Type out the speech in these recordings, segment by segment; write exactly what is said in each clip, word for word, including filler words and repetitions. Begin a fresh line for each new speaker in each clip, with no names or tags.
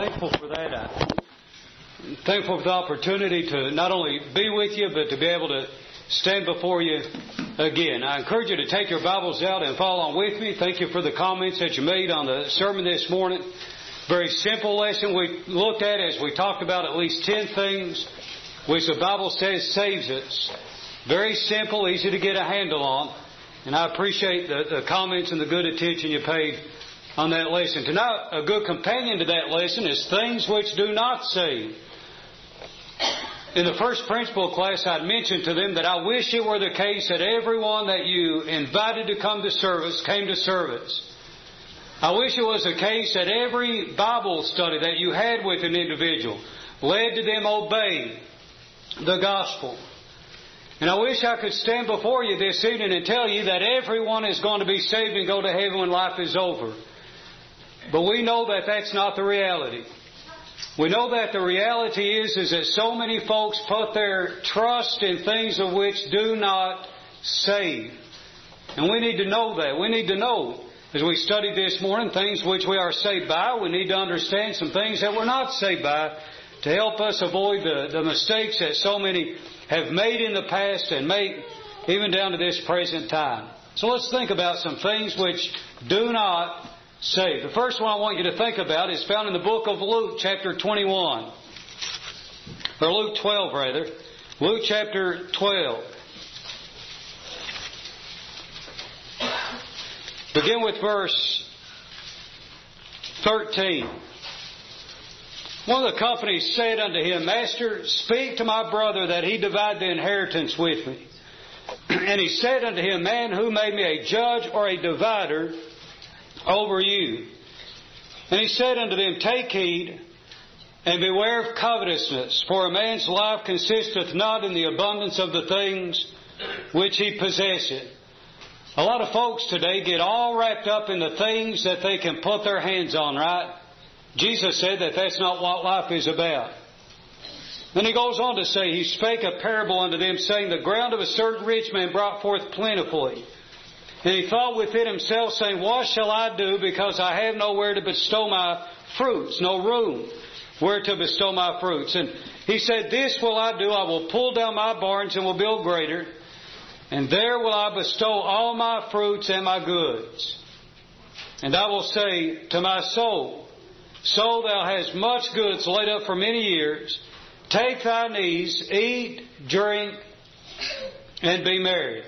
Thankful for that. I'm thankful for the opportunity to not only be with you, but to be able to stand before you again. I encourage you to take your Bibles out and follow on with me. Thank you for the comments that you made on the sermon this morning. Very simple lesson we looked at as we talked about at least ten things which the Bible says saves us. Very simple, easy to get a handle on. And I appreciate the, the comments and the good attention you paid on that lesson. Tonight, a good companion to that lesson is things which do not save. In the first principle class, I'd mentioned to them that I wish it were the case that everyone that you invited to come to service came to service. I wish it was the case that every Bible study that you had with an individual led to them obeying the gospel. And I wish I could stand before you this evening and tell you that everyone is going to be saved and go to heaven when life is over. But we know that that's not the reality. We know that the reality is, is that so many folks put their trust in things of which do not save. And we need to know that. We need to know, as we studied this morning, things which we are saved by. We need to understand some things that we're not saved by to help us avoid the, the mistakes that so many have made in the past and make even down to this present time. So let's think about some things which do not save. The first one I want you to think about is found in the book of Luke, chapter twenty-one. Or Luke twelve, rather. Luke chapter twelve. Begin with verse thirteen. One of the company said unto him, Master, speak to my brother that he divide the inheritance with me. And he said unto him, Man, who made me a judge or a divider over you? And he said unto them, Take heed and beware of covetousness, for a man's life consisteth not in the abundance of the things which he possesseth. A lot of folks today get all wrapped up in the things that they can put their hands on, right? Jesus said that that's not what life is about. Then he goes on to say, He spake a parable unto them, saying, The ground of a certain rich man brought forth plentifully. And he thought within himself, saying, What shall I do, because I have nowhere to bestow my fruits, no room where to bestow my fruits. And he said, This will I do, I will pull down my barns and will build greater, and there will I bestow all my fruits and my goods. And I will say to my soul, Soul, thou hast much goods laid up for many years. Take thine ease, eat, drink, and be merry.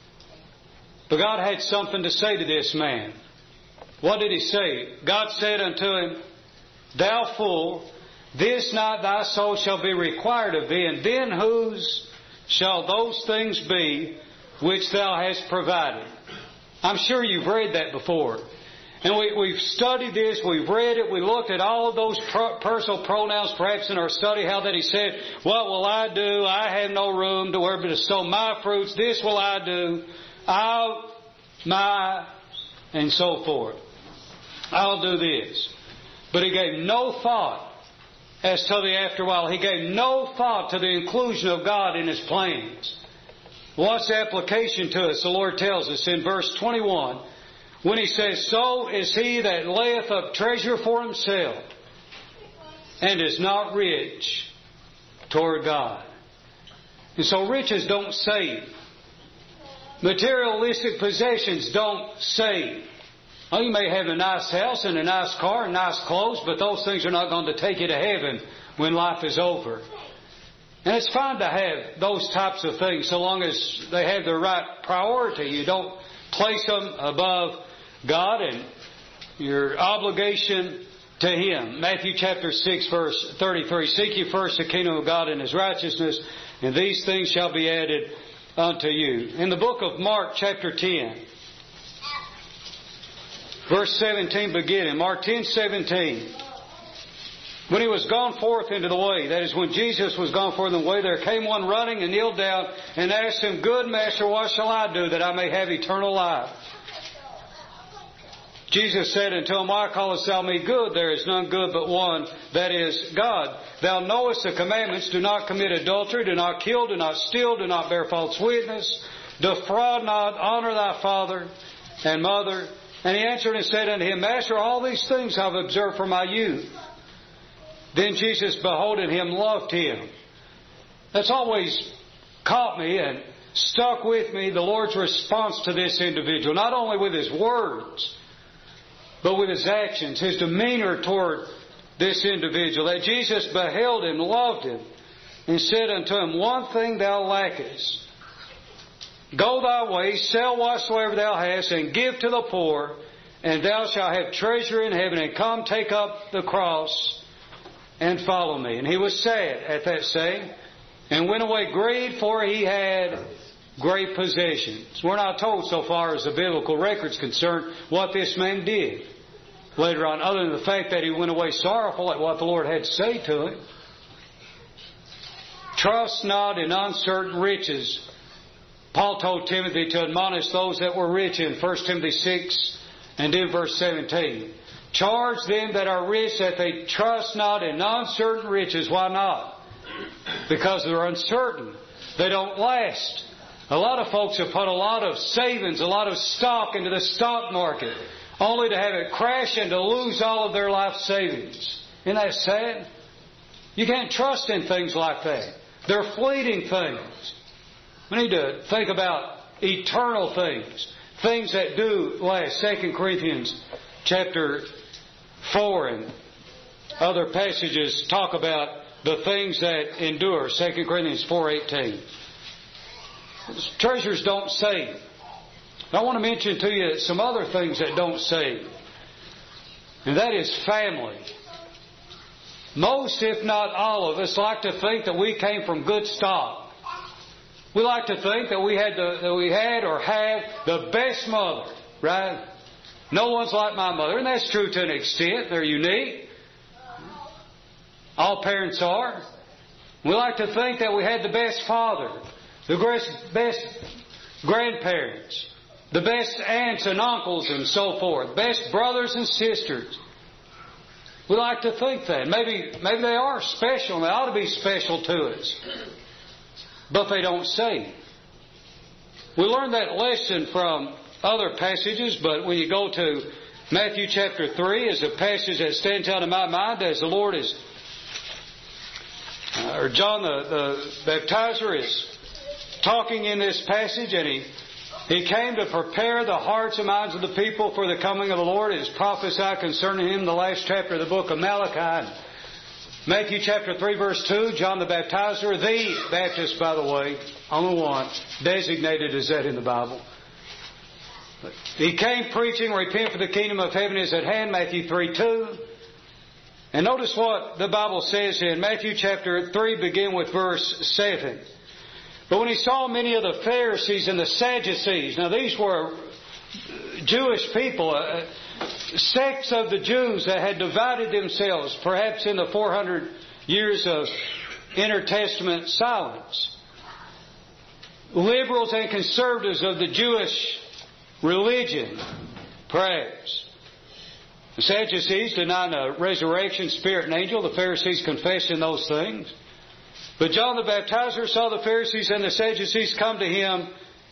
But God had something to say to this man. What did He say? God said unto him, Thou fool, this night thy soul shall be required of thee, and then whose shall those things be which thou hast provided? I'm sure you've read that before. And we, we've studied this, we've read it, we looked at all of those pro- personal pronouns perhaps in our study, how that he said, What will I do? I have no room to where to sow my fruits. This will I do. I'll, my, and so forth. I'll do this. But he gave no thought as to the after while. He gave no thought to the inclusion of God in His plans. What's the application to us? The Lord tells us in verse twenty-one, when He says, So is he that layeth up treasure for himself, and is not rich toward God. And so riches don't save. Materialistic possessions don't save. Well, you may have a nice house and a nice car and nice clothes, but those things are not going to take you to heaven when life is over. And it's fine to have those types of things so long as they have the right priority. You don't place them above God and your obligation to Him. Matthew chapter six verse thirty-three. Seek ye first the kingdom of God and His righteousness, and these things shall be added unto you. In the book of Mark chapter ten, verse seventeen beginning. Mark ten seventeen. When He was gone forth into the way, that is, when Jesus was gone forth in the way, there came one running and kneeled down and asked Him, Good Master, what shall I do that I may have eternal life? Jesus said unto him, Why callest thou me good? There is none good but one, that is God. Thou knowest the commandments, do not commit adultery, do not kill, do not steal, do not bear false witness, defraud not, honor thy father and mother. And he answered and said unto him, Master, all these things I have observed from my youth. Then Jesus, beholding him, loved him. That's always caught me and stuck with me, the Lord's response to this individual, not only with His words, but with His actions, His demeanor toward this individual. That Jesus beheld him, loved him, and said unto him, One thing thou lackest. Go thy way, sell whatsoever thou hast, and give to the poor, and thou shalt have treasure in heaven, and come take up the cross and follow me. And he was sad at that saying, and went away grieved, for he had great possessions. We're not told so far as the biblical record's concerned what this man did later on, other than the fact that he went away sorrowful at what the Lord had to say to him. Trust not in uncertain riches. Paul told Timothy to admonish those that were rich in First Timothy six and in verse seventeen. Charge them that are rich that they trust not in uncertain riches. Why not? Because they're uncertain. They don't last. A lot of folks have put a lot of savings, a lot of stock into the stock market, only to have it crash and to lose all of their life savings. Isn't that sad? You can't trust in things like that. They're fleeting things. We need to think about eternal things, things that do last. Second Corinthians chapter four and other passages talk about the things that endure. Second Corinthians four eighteen. Treasures don't save. I want to mention to you some other things that don't save. And that is family. Most, if not all of us, like to think that we came from good stock. We like to think that we had the, that we had or have the best mother, right? No one's like my mother, and that's true to an extent. They're unique. All parents are. We like to think that we had the best father, the best grandparents, the best aunts and uncles and so forth, best brothers and sisters. We like to think that. Maybe, maybe they are special and they ought to be special to us. But they don't save. We learn that lesson from other passages, but when you go to Matthew chapter three, is a passage that stands out in my mind as the Lord is, uh, or John the, the baptizer is talking in this passage, and he He came to prepare the hearts and minds of the people for the coming of the Lord. It is prophesied concerning Him in the last chapter of the book of Malachi. Matthew chapter three verse two, John the Baptizer, the Baptist, by the way, only one, designated as that in the Bible. He came preaching, repent for the kingdom of heaven is at hand, Matthew three two. And notice what the Bible says in Matthew chapter three, begin with verse seven. But when He saw many of the Pharisees and the Sadducees, now these were Jewish people, uh, sects of the Jews that had divided themselves, perhaps in the four hundred years of intertestament silence. Liberals and conservatives of the Jewish religion, perhaps. The Sadducees denying a resurrection, spirit, and angel. The Pharisees confessing those things. But John the Baptizer saw the Pharisees and the Sadducees come to him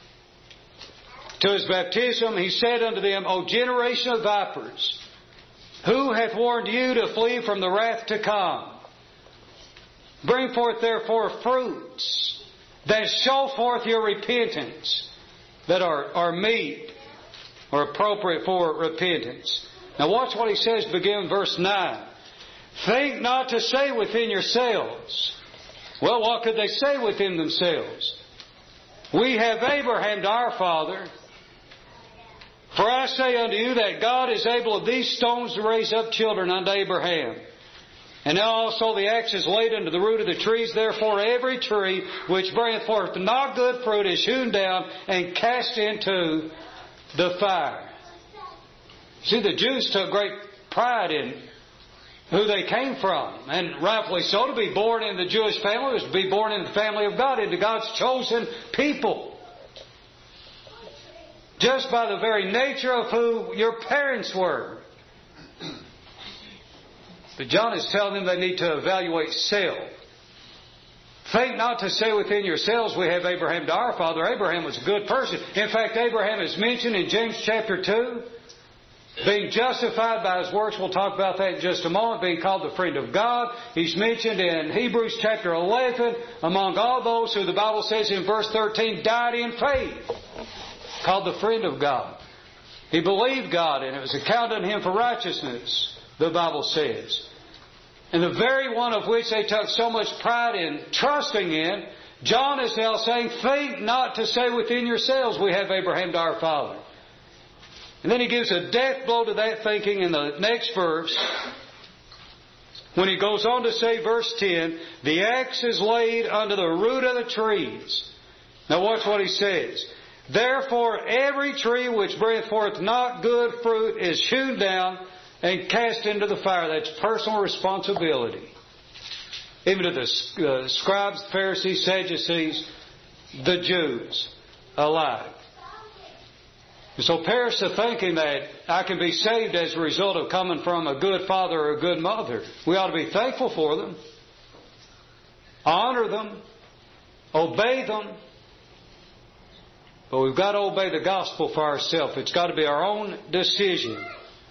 to his baptism. He said unto them, O generation of vipers, who hath warned you to flee from the wrath to come? Bring forth therefore fruits that show forth your repentance, that are, are meet or appropriate for repentance. Now watch what he says, begin verse nine. Think not to say within yourselves. Well, what could they say within themselves? We have Abraham to our father. For I say unto you that God is able of these stones to raise up children unto Abraham. And now also the axe is laid unto the root of the trees. Therefore every tree which bringeth forth not good fruit is hewn down and cast into the fire. See, the Jews took great pride in who they came from. And rightfully so, to be born in the Jewish family was to be born in the family of God, into God's chosen people. Just by the very nature of who your parents were. But John is telling them they need to evaluate self. Think not to say within yourselves, we have Abraham to our father. Abraham was a good person. In fact, Abraham is mentioned in James chapter two. Being justified by His works, we'll talk about that in just a moment. Being called the friend of God. He's mentioned in Hebrews chapter eleven, among all those who the Bible says in verse thirteen, died in faith. Called the friend of God. He believed God and it was accounted unto him for righteousness, the Bible says. And the very one of which they took so much pride in trusting in, John is now saying, think not to say within yourselves, we have Abraham to our father. And then he gives a death blow to that thinking in the next verse, when he goes on to say, verse ten, the axe is laid under the root of the trees. Now watch what he says. Therefore every tree which bringeth forth not good fruit is hewn down and cast into the fire. That's personal responsibility. Even to the uh, scribes, Pharisees, Sadducees, the Jews alike. And so perish the thinking that I can be saved as a result of coming from a good father or a good mother. We ought to be thankful for them. Honor them. Obey them. But we've got to obey the gospel for ourselves. It's got to be our own decision.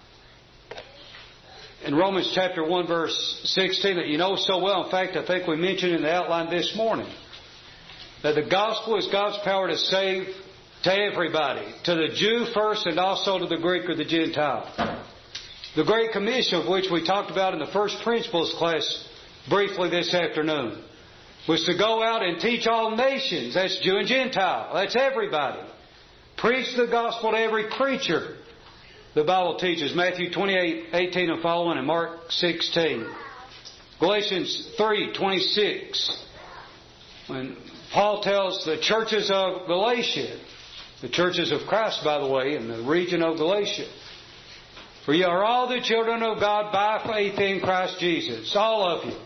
In Romans chapter one verse sixteen that you know so well, in fact I think we mentioned in the outline this morning, that the gospel is God's power to save to everybody, to the Jew first and also to the Greek or the Gentile. The Great Commission, of which we talked about in the first principles class briefly this afternoon, was to go out and teach all nations. That's Jew and Gentile. That's everybody. Preach the gospel to every creature. The Bible teaches Matthew twenty-eight, eighteen and following, and Mark sixteen. Galatians three, twenty-six. When Paul tells the churches of Galatia, the churches of Christ, by the way, in the region of Galatia, for ye are all the children of God by faith in Christ Jesus. All of you.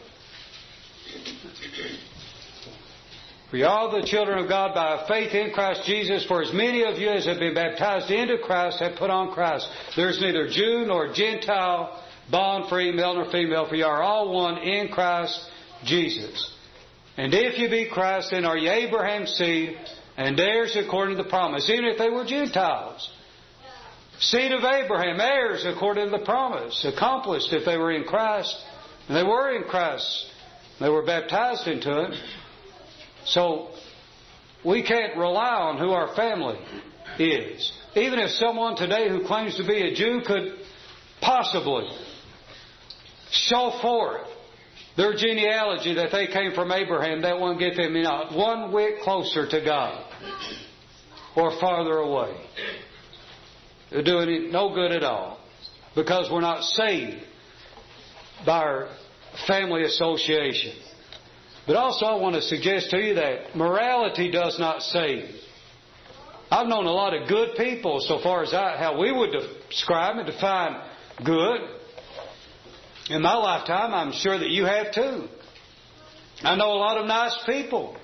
For ye are all the children of God by faith in Christ Jesus. For as many of you as have been baptized into Christ have put on Christ. There is neither Jew nor Gentile, bond, free, male nor female, for ye are all one in Christ Jesus. And if you be Christ, then are ye Abraham's seed, and heirs according to the promise, even if they were Gentiles. Seed of Abraham, heirs according to the promise, accomplished if they were in Christ. And they were in Christ. They were baptized into Him. So, we can't rely on who our family is. Even if someone today who claims to be a Jew could possibly show forth their genealogy that they came from Abraham, that won't get them not one whit closer to God or farther away. They're doing it no good at all, because we're not saved by our family association. But also I want to suggest to you that morality does not save. I've known a lot of good people so far as I, how we would describe and define good. In my lifetime, I'm sure that you have too. I know a lot of nice people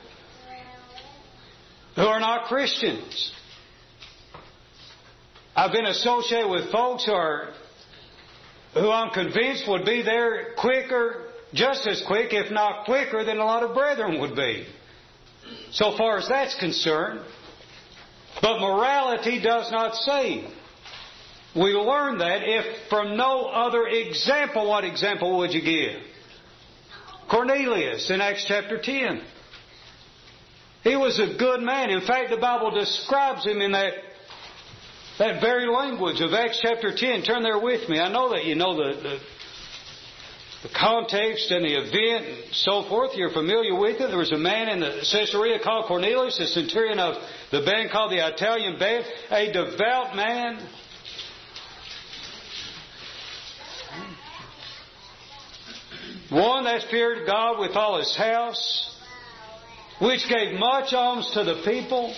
who are not Christians. I've been associated with folks who are, who I'm convinced would be there quicker, just as quick, if not quicker, than a lot of brethren would be, so far as that's concerned. But morality does not save. We learn that if from no other example. What example would you give? Cornelius in Acts chapter ten. He was a good man. In fact, the Bible describes him in that that very language of Acts chapter ten. Turn there with me. I know that you know the, the The context and the event and so forth, you're familiar with it. There was a man in the Caesarea called Cornelius, a centurion of the band called the Italian band, a devout man. One that feared God with all his house, which gave much alms to the people,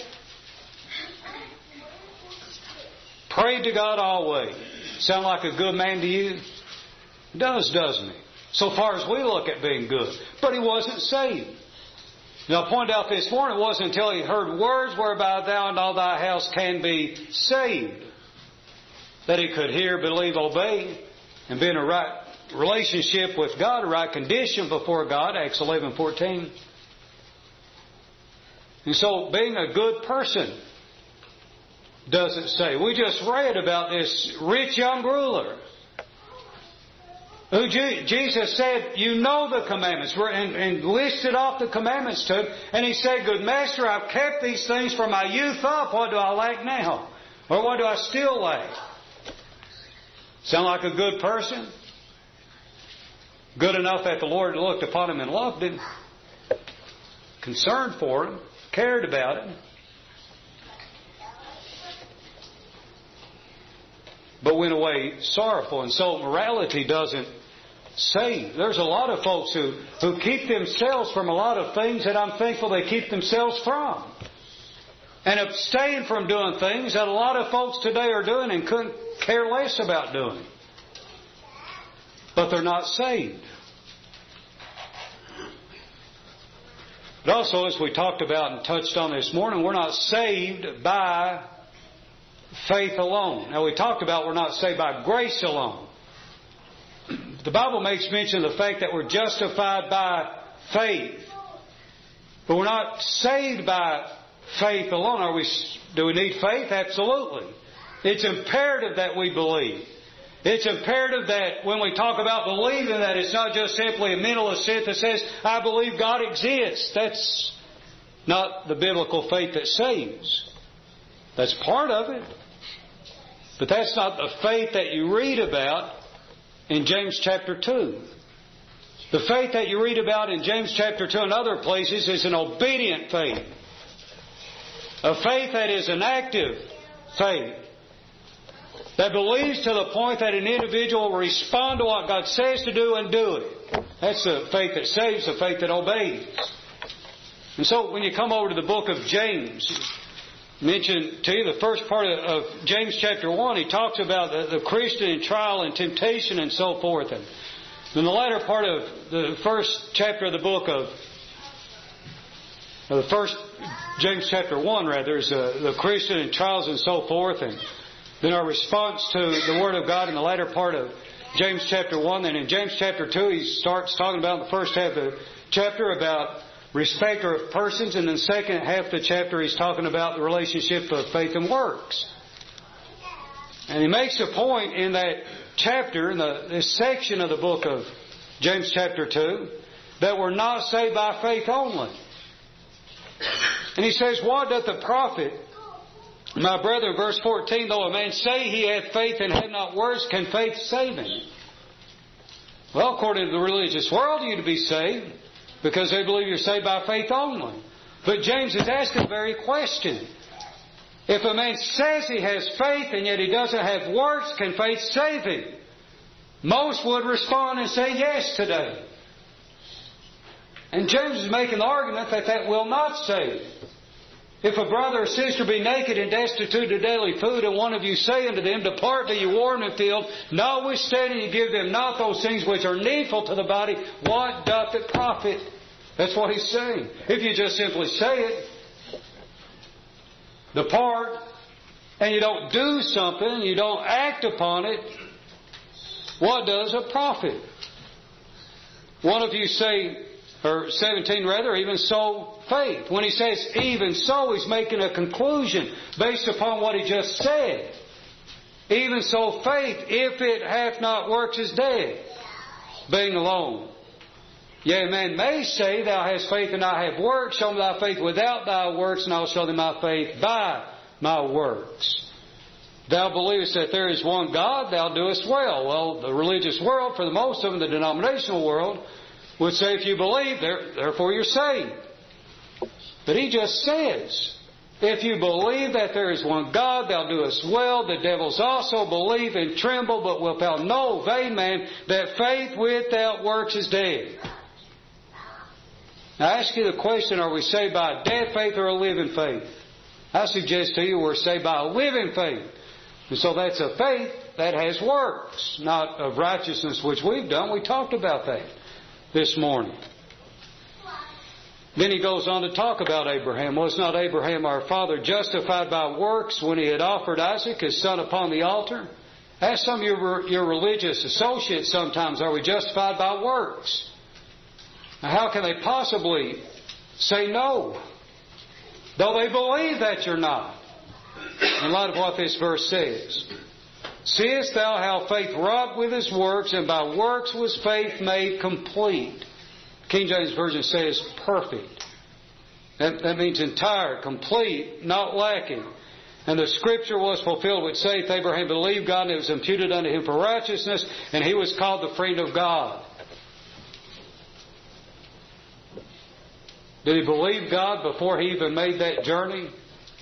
prayed to God always. Sound like a good man to you? It does, doesn't it? So far as we look at being good. But he wasn't saved. Now I pointed out this morning, it wasn't until he heard words whereby thou and all thy house can be saved that he could hear, believe, obey, and be in a right relationship with God, a right condition before God, Acts eleven fourteen. And so being a good person does it say? We just read about this rich young ruler who Jesus said, you know the commandments, and, and listed off the commandments to him. And he said, good master, I've kept these things from my youth up. What do I lack now? Or what do I still lack? Sound like a good person? Good enough that the Lord looked upon him and loved him, concerned for him, cared about him. But went away sorrowful. And so morality doesn't save. There's a lot of folks who, who keep themselves from a lot of things that I'm thankful they keep themselves from. And abstain from doing things that a lot of folks today are doing and couldn't care less about doing. But they're not saved. But also, as we talked about and touched on this morning, we're not saved by faith alone. Now, we talked about we're not saved by grace alone. The Bible makes mention of the fact that we're justified by faith. But we're not saved by faith alone. Are we? Do we need faith? Absolutely. It's imperative that we believe. It's imperative that when we talk about believing, that it's not just simply a mental assent that says, I believe God exists. That's not the biblical faith that saves. That's part of it. But that's not the faith that you read about in James chapter two. The faith that you read about in James chapter two and other places is an obedient faith. A faith that is an active faith. That believes to the point that an individual will respond to what God says to do and do it. That's the faith that saves, the faith that obeys. And so when you come over to the book of James, mention to you the first part of James chapter one, he talks about the, the Christian in trial and temptation and so forth. And in the latter part of the first chapter of the book of, of the first James chapter one, rather, is uh, the Christian in trials and so forth. And then our response to the Word of God in the latter part of James chapter one. Then in James chapter two, he starts talking about in the first half of the chapter about respecter of persons. And in the second half of the chapter, he's talking about the relationship of faith and works. And he makes a point in that chapter, in the, this section of the book of James chapter two, that we're not saved by faith only. And he says, what doth the profit, my brother, verse fourteen, though a man say he hath faith and hath not works, can faith save him? Well, according to the religious world, you're to be saved because they believe you're saved by faith only. But James is asking the very question. If a man says he has faith and yet he doesn't have works, can faith save him? Most would respond and say yes today. And James is making the argument that that will not save. If a brother or sister be naked and destitute of daily food, and one of you say unto them, depart, be ye warmed and filled, notwithstanding you give them not those things which are needful to the body, what doth it profit? That's what he's saying. If you just simply say it, depart, and you don't do something, you don't act upon it, what does it profit? One of you say, or seventeen rather, even so faith. When he says even so, he's making a conclusion based upon what he just said. Even so faith, if it hath not works, is dead, being alone. Yea, a man may say, thou hast faith and I have works. Show me thy faith without thy works, and I will show thee my faith by my works. Thou believest that there is one God, thou doest well. Well, the religious world, for the most of them, the denominational world, would say if you believe, therefore you're saved. But he just says, if you believe that there is one God, thou doest well. The devils also believe and tremble, but wilt thou know, vain man, that faith without works is dead. Now I ask you the question, are we saved by a dead faith or a living faith? I suggest to you we're saved by a living faith. And so that's a faith that has works, not of righteousness which we've done. We talked about that this morning. Then he goes on to talk about Abraham. Was not Abraham our father justified by works when he had offered Isaac his son upon the altar? Ask some of your, your religious associates sometimes, are we justified by works? Now, how can they possibly say no? Though they believe that you're not. in light of what this verse says. Seest thou how faith wrought with his works, and by works was faith made complete. King James Version says perfect. That, that means entire, complete, not lacking. And the Scripture was fulfilled which saith, Abraham believed God, and it was imputed unto him for righteousness, and he was called the friend of God. Did he believe God before he even made that journey?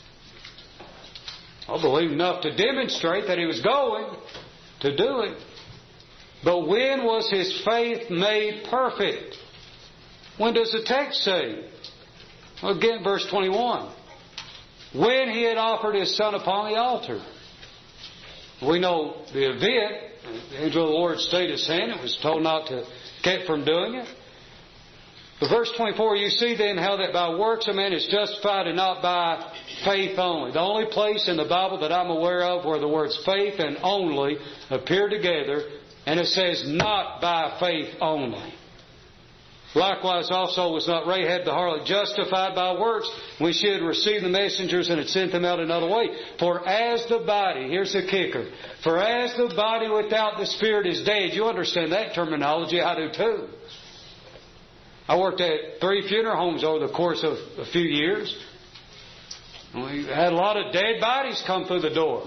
I believe enough to demonstrate that he was going to do it. But when was his faith made perfect? When does the text say? Well, again, verse twenty-one. When he had offered his son upon the altar. We know the event. The angel of the Lord stayed his hand. It was told not to keep from doing it. But verse twenty-four, you see then how that by works a man is justified and not by faith only. The only place in the Bible that I'm aware of where the words faith and only appear together, and it says not by faith only. Likewise also was not Rahab the harlot justified by works when she had received the messengers and had sent them out another way. For as the body, here's the kicker, for as the body without the spirit is dead. You understand that terminology, I do too. I worked at three funeral homes over the course of a few years. We had a lot of dead bodies come through the door.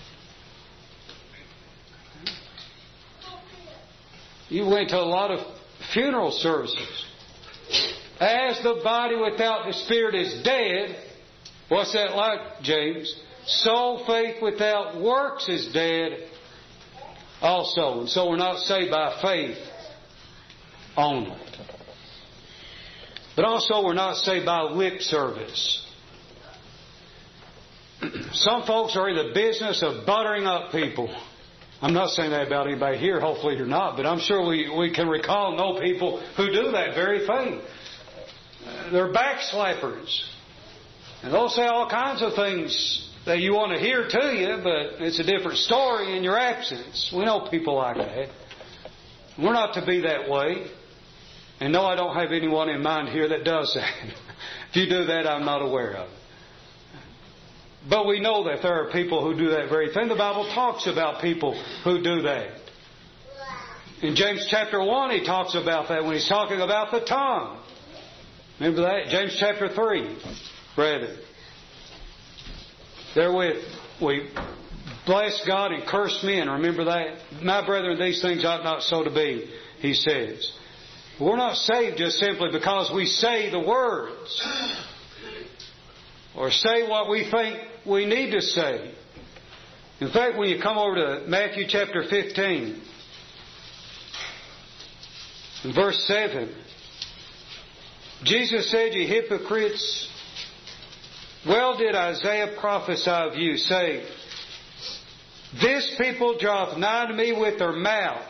You went to a lot of funeral services. As the body without the spirit is dead, what's that like, James? So faith without works is dead also. And so we're not saved by faith only. But also we're not saved by lip service. Some folks are in the business of buttering up people. I'm not saying that about anybody here, hopefully you're not, but I'm sure we, we can recall and know people who do that very thing. They're backslappers. And they'll say all kinds of things that you want to hear to you, but it's a different story in your absence. We know people like that. We're not to be that way. And no, I don't have anyone in mind here that does that. If you do that, I'm not aware of it. But we know that there are people who do that very thing. The Bible talks about people who do that. In James chapter one, he talks about that when he's talking about the tongue. Remember that? James chapter three. Read it. Therewith we bless God and curse men. Remember that? My brethren, these things ought not so to be, he says. We're not saved just simply because we say the words or say what we think we need to say. In fact, when you come over to Matthew chapter fifteen, in verse seven, Jesus said, ye hypocrites, well did Isaiah prophesy of you, saying, this people draweth nigh to me with their mouth,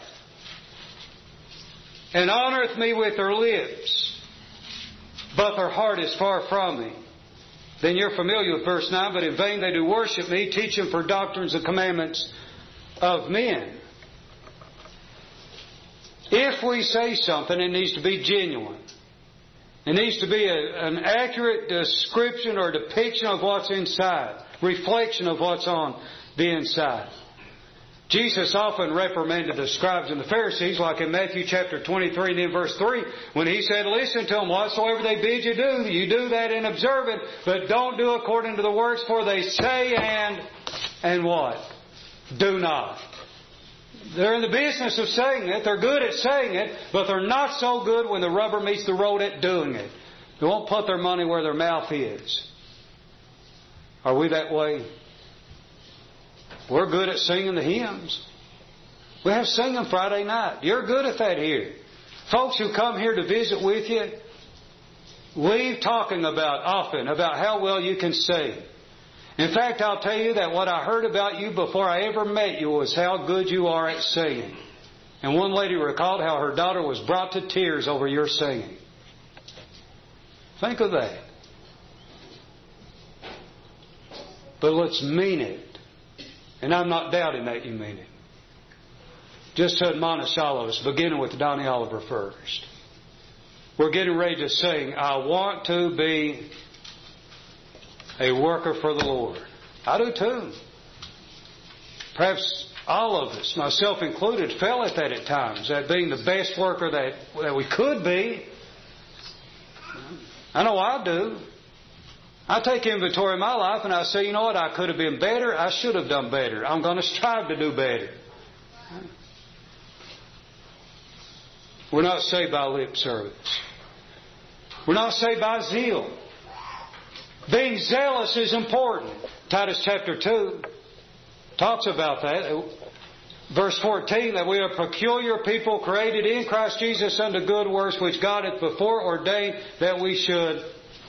and honoreth me with their lips, but their heart is far from me. Then you're familiar with verse nine, but in vain they do worship me, teaching for doctrines and commandments of men. If we say something, it needs to be genuine. It needs to be a, an accurate description or depiction of what's inside, reflection of what's on the inside. Jesus often reprimanded the scribes and the Pharisees, like in Matthew chapter twenty-three and in verse three, when he said, listen to them, whatsoever they bid you do, you do that and observe it, but don't do according to the works, for they say and, and what? Do not. They're in the business of saying it. They're good at saying it, but they're not so good when the rubber meets the road at doing it. They won't put their money where their mouth is. Are we that way? We're good at singing the hymns. We have singing Friday night. You're good at that here. Folks who come here to visit with you leave talking about often about how well you can sing. In fact, I'll tell you that what I heard about you before I ever met you was how good you are at singing. And one lady recalled how her daughter was brought to tears over your singing. Think of that. But let's mean it. And I'm not doubting that you mean it. Just to admonish all of us, beginning with Donnie Oliver first. We're getting ready to sing, I want to be a worker for the Lord. I do too. Perhaps all of us, myself included, fell at that at times, at being the best worker that, that we could be. I know I do. I take inventory of my life and I say, you know what, I could have been better. I should have done better. I'm going to strive to do better. We're not saved by lip service. We're not saved by zeal. Being zealous is important. Titus chapter two talks about that. Verse fourteen, that we are a peculiar people created in Christ Jesus unto good works, which God hath before ordained that we should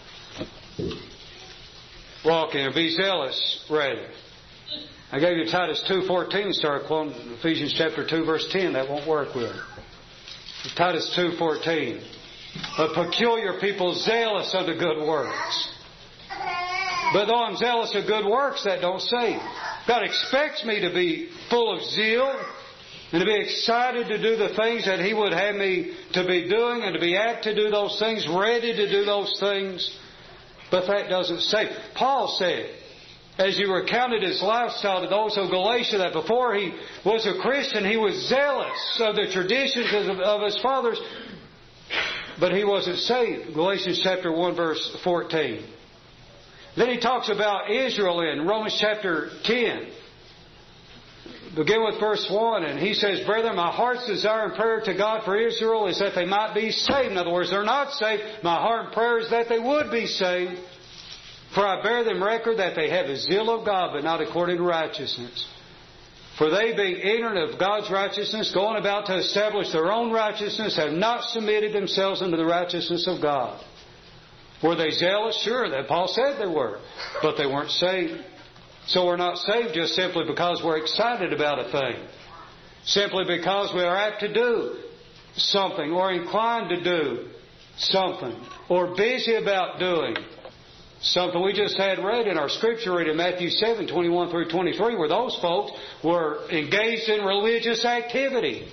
walk in, or be zealous, rather. I gave you Titus two fourteen and started quoting Ephesians chapter two, verse ten. That won't work with it. Titus two fourteen. A peculiar people zealous unto good works. But though I'm zealous of good works, that don't save. God expects me to be full of zeal and to be excited to do the things that He would have me to be doing and to be apt to do those things, ready to do those things. But that doesn't save. Paul said, as he recounted his lifestyle to those of Galatia, that before he was a Christian, he was zealous of the traditions of, of his fathers, but he wasn't saved. Galatians chapter one, verse fourteen. Then he talks about Israel in Romans chapter ten. Begin with verse one, and he says, Brethren, my heart's desire and prayer to God for Israel is that they might be saved. In other words, they're not saved. My heart and prayer is that they would be saved. For I bear them record that they have the zeal of God, but not according to righteousness. For they, being ignorant of God's righteousness, going about to establish their own righteousness, have not submitted themselves unto the righteousness of God. Were they zealous? Sure, that Paul said they were. But they weren't saved. So we're not saved just simply because we're excited about a thing. Simply because we are apt to do something, or inclined to do something, or busy about doing something. We just had read in our scripture reading Matthew seven, twenty-one through twenty-three, where those folks were engaged in religious activity.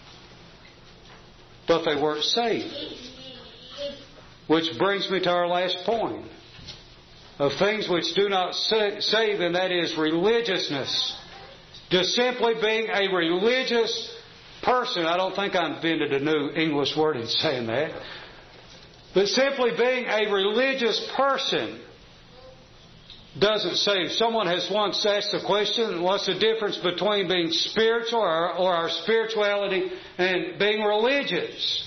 But they weren't saved. Which brings me to our last point of things which do not save, and that is religiousness. Just simply being a religious person. I don't think I invented a new English word in saying that. But simply being a religious person doesn't save. Someone has once asked the question, what's the difference between being spiritual or, or our spirituality and being religious?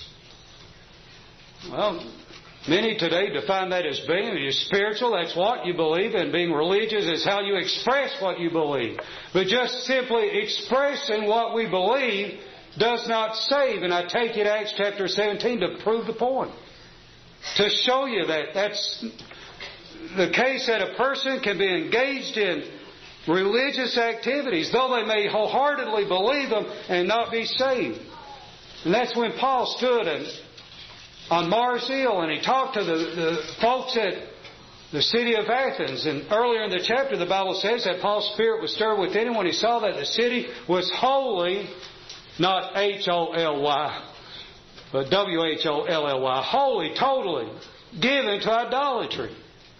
Well, many today define that as being you're spiritual, that's what you believe, and being religious is how you express what you believe. But just simply expressing what we believe does not save. And I take it Acts chapter seventeen to prove the point. To show you that that's the case, that a person can be engaged in religious activities, though they may wholeheartedly believe them, and not be saved. And that's when Paul stood and on Mars Hill, and he talked to the, the folks at the city of Athens. And earlier in the chapter, the Bible says that Paul's spirit was stirred within him when he saw that the city was wholly, not H O L Y, but W H O L L Y, wholly, totally given to idolatry.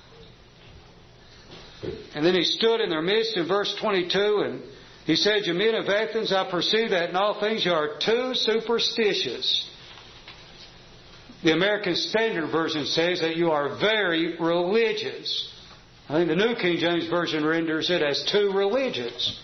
And then he stood in their midst in verse twenty-two, and he said, You men of Athens, I perceive that in all things you are too superstitious. The American Standard Version says that you are very religious. I think the New King James Version renders it as too religious.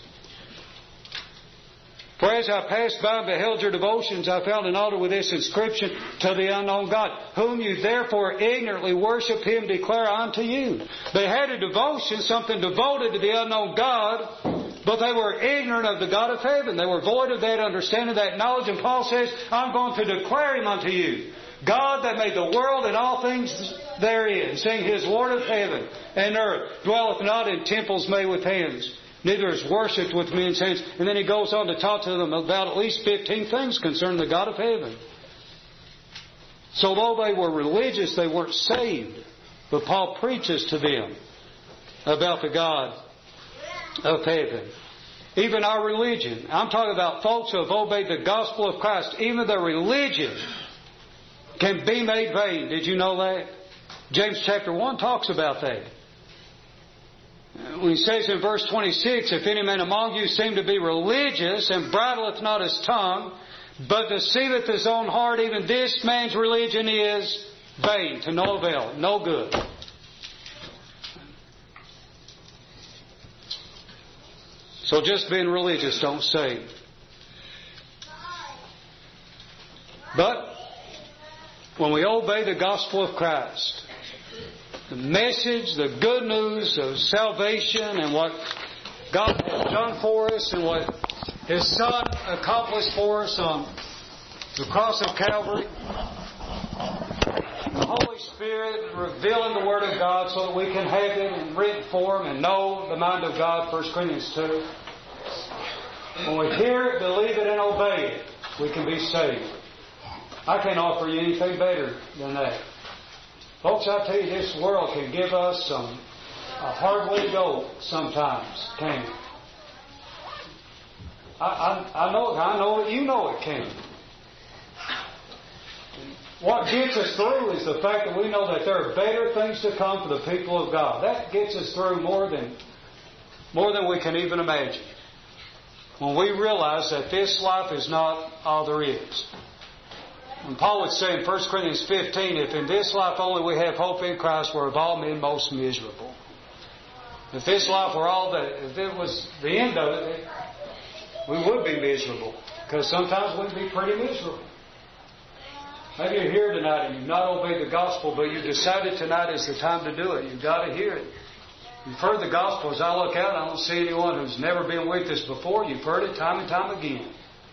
For as I passed by and beheld your devotions, I found an altar with this inscription, To the unknown God, whom you therefore ignorantly worship, Him declare unto you. They had a devotion, something devoted to the unknown God, but they were ignorant of the God of heaven. They were void of that understanding, that knowledge. And Paul says, I'm going to declare Him unto you. God that made the world and all things therein, saying His Lord of heaven and earth, dwelleth not in temples made with hands, neither is worshipped with men's hands. And then he goes on to talk to them about at least fifteen things concerning the God of heaven. So though they were religious, they weren't saved. But Paul preaches to them about the God of heaven. Even our religion. I'm talking about folks who have obeyed the gospel of Christ. Even their religion can be made vain. Did you know that? James chapter one talks about that. when he says in verse twenty-six, if any man among you seem to be religious and bridleth not his tongue, but deceiveth his own heart, even this man's religion is vain, to no avail, no good. So just being religious don't save. But when we obey the gospel of Christ, the message, the good news of salvation and what God has done for us and what His Son accomplished for us on the cross of Calvary, the Holy Spirit revealing the Word of God so that we can have it in written form and know the mind of God, First Corinthians two. When we hear it, believe it, and obey it, we can be saved. I can't offer you anything better than that. Folks, I tell you, this world can give us some a hard way to go sometimes, can it? I, I, I know I know it, you know it can. What gets us through is the fact that we know that there are better things to come for the people of God. That gets us through more than more than we can even imagine. When we realize that this life is not all there is. And Paul would say in First Corinthians fifteen, if in this life only we have hope in Christ, we're of all men most miserable. If this life were all that, if it was the end of it, we would be miserable. Because sometimes we'd be pretty miserable. Maybe you're here tonight and you've not obeyed the gospel, but you decided tonight is the time to do it. You've got to hear it. You've heard the gospel. As I look out, I don't see anyone who's never been with us before. You've heard it time and time again.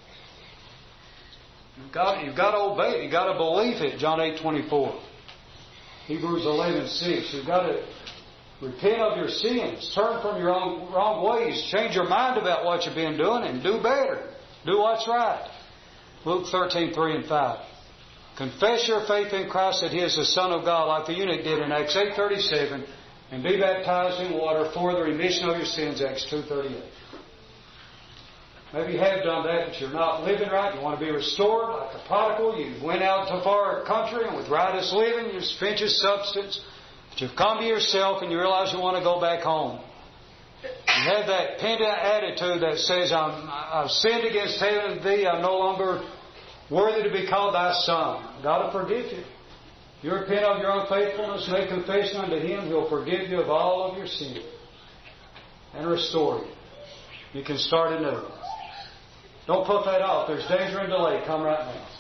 You've got, you've got to obey it. You've got to believe it. John eight twenty-four. Hebrews eleven six. You've got to repent of your sins. Turn from your own wrong ways. Change your mind about what you've been doing and do better. Do what's right. Luke thirteen three and five. Confess your faith in Christ that He is the Son of God, like the eunuch did in Acts eight thirty-seven, and be baptized in water for the remission of your sins, Acts two thirty-eight. Maybe you have done that, but you're not living right. You want to be restored, like the prodigal. You went out to a far country, and with riotous living, you spent your substance. But you've come to yourself, and you realize you want to go back home. You have that penitent attitude that says, I'm, I've sinned against heaven and Thee. I'm no longer worthy to be called Thy Son. God will forgive you. You repent of your unfaithfulness, make confession unto Him. He'll forgive you of all of your sin and restore you. You can start anew. Don't put that off. There's danger and delay. Come right now.